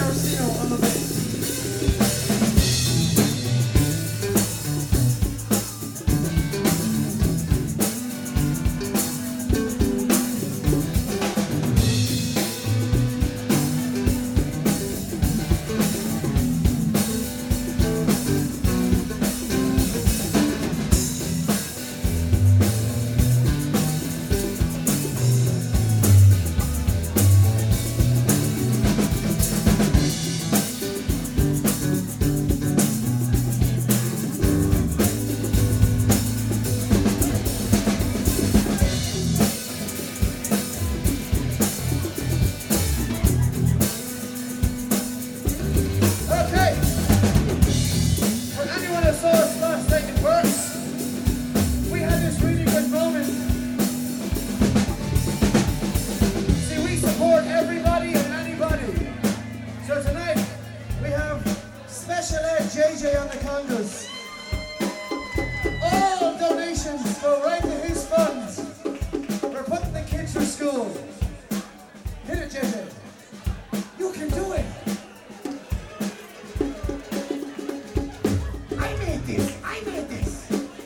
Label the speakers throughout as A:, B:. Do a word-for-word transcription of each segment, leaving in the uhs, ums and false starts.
A: Saraceno on the bass. J J on the congas. All donations go right to his funds for putting the kids through school. Hit it, J J. You can do it. I made this. I made this.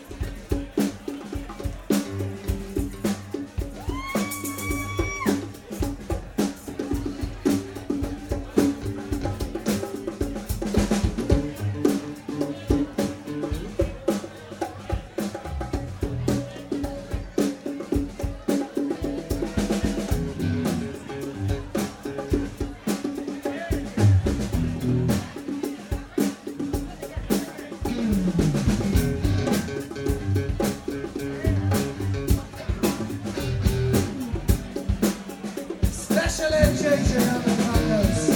A: Special Ed J J on the congas.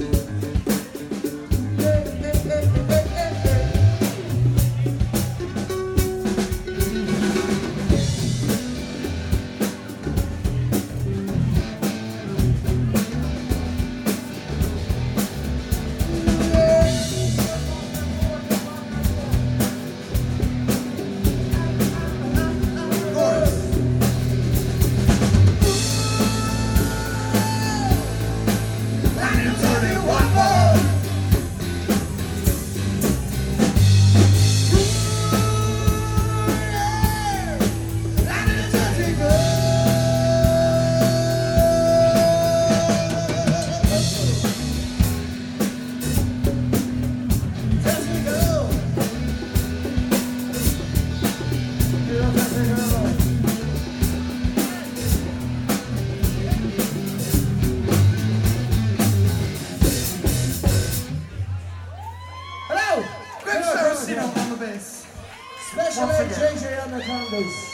A: On the bass. Special Ed J J on the congas.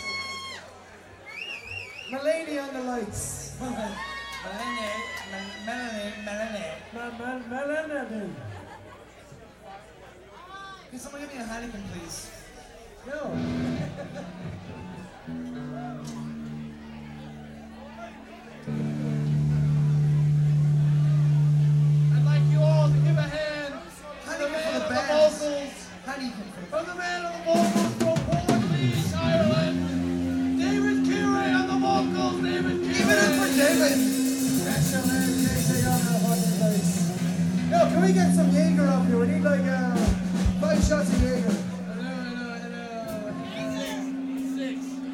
A: Melanie on the lights.
B: Melanie, Melanie, Melanie.
A: Melanie.
B: Can someone give me a Heineken, please?
A: No.
C: I'd like you all to give a hand
B: Heineken
C: to the man
B: for the
C: of the
B: bands.
C: vocals.
B: Heineken for the
C: From the man of the vocals from Portlaoise, Ireland. David Keary on the vocals, David Keary.
B: Give it up for David.
A: Special Ed J J on the fucking bass. Yo, can we get some Jaeger up here? We need like uh, five shots of Jaeger.